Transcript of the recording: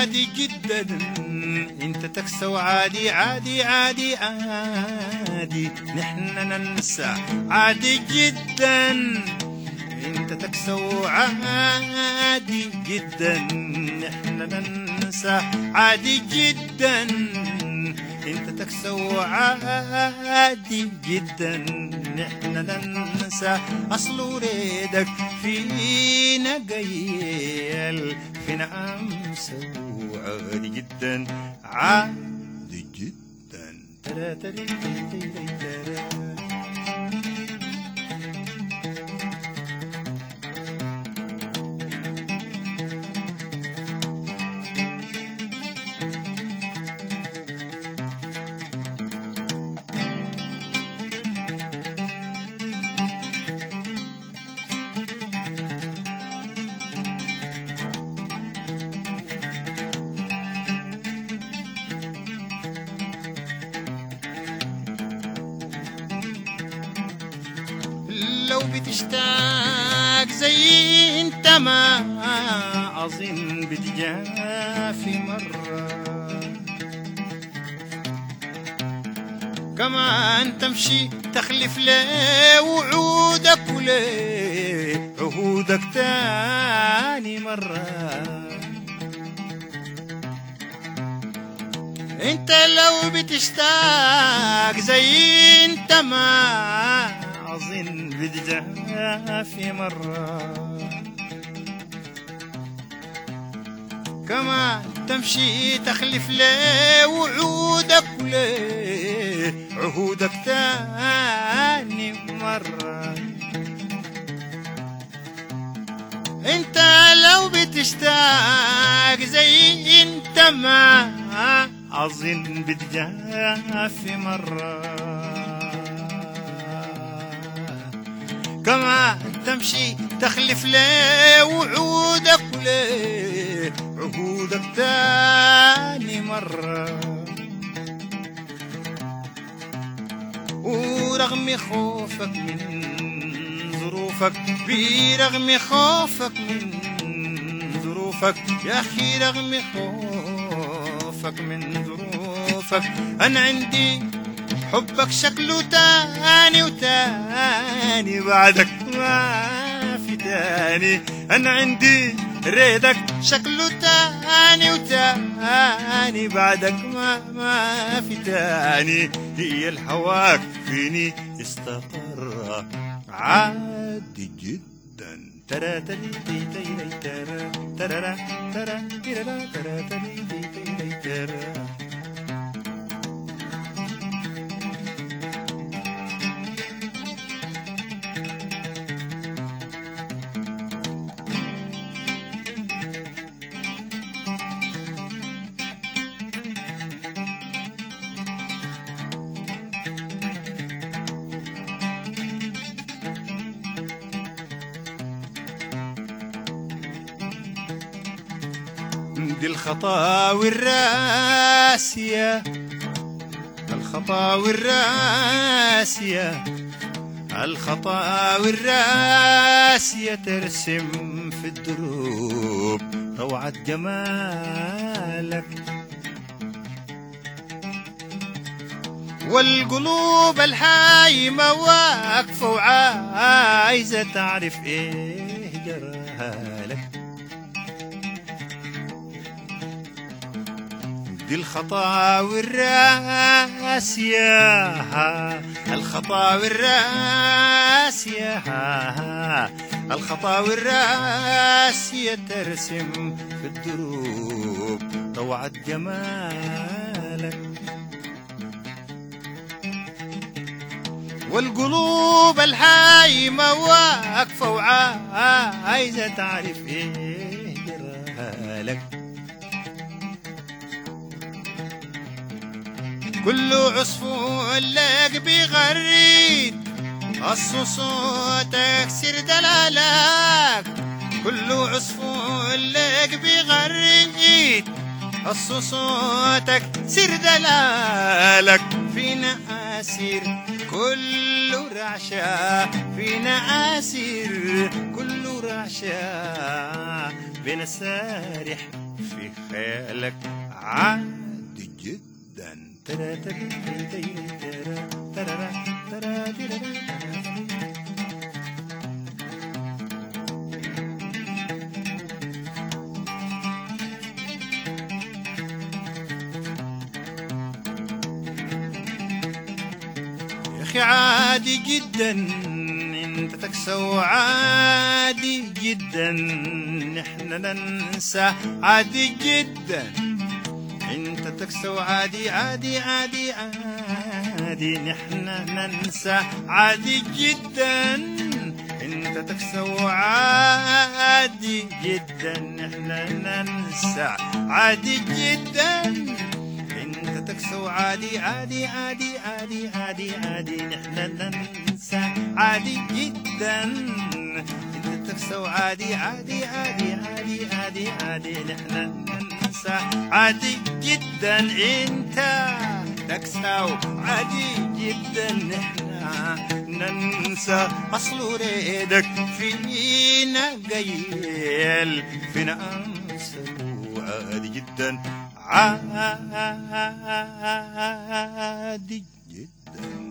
عادي جدا انت تكسى وعادي عادي عادي عادي نحن ننسى عادي جدا انت تكسى وعادي جدا نحن ننسى عادي جدا انت تكسى وعادي جدا نحن ننسى اصل وريدك فينا قيل فينا امس وعادي جدا عادي جدا ترى ترى ترى لو بتشتاق زي انت ما اظن بتجافي مرة كمان تمشي تخلف ليه وعودك وليه عهودك تاني مرة انت لو بتشتاق زي انت ما أظن بتجافي مرة كمان تمشي تخلف ليه وعودك وليه عهودك تاني مرة انت لو بتشتاق زي انت ما أظن بتجافي مرة كما تمشي تخلف ليه وعودك وليه عهودك تاني مرة ورغم خوفك من ظروفك برغم خوفك من ظروفك يا أخي رغم خوفك من ظروفك أنا عندي حبك شكله تاني وتاني بعدك ما في تاني أنا عندي ريدك شكله تاني وتاني بعدك ما في تاني هي الهواك فيني استقر عادي جدا ترى ترى ترى ترى ترى ترى ترى ترى ترى دي الخطاوي الراسية الخطاوي الراسية الخطاوي الراسية ترسم في الدروب روعة جمالك والقلوب الحايمة واقفة وعايزة تعرف ايه جرالك دي الخطاوي الراسية الخطاوي الراسية الخطاوي الراسية ترسم في الدروب روعة جمالك والقلوب الحايمة واقفة وعايزة تعرف ايه جرالك كل عصفور لك بغريد أصل صوتك سر دلالك كل عصفور لك بغريد أصل صوتك سر دلالك فينا أسير كل رعشة فينا أسير كل رعشة بين سارح في خيالك عادي جدا. يا أخي عادي جدا انت تكسو، عادي جدا نحن ننسى، عادي جدا انت تكسو، عادي عادي عادي عادي نحن ننسى، عادي جدا انت تكسو، عادي جدا نحن ننسى، عادي جدا انت تكسو، عادي عادي عادي عادي عادي عادي نحن ننسى، عادي جدا انت تكسو، عادي عادي عادي عادي عادي عادي نحن ننسى، عادي جدا انت تكسو، عادي جدا نحن ننسى. اصل ريدك فينا قيل فينا انسى، عادي جدا عادي جدا.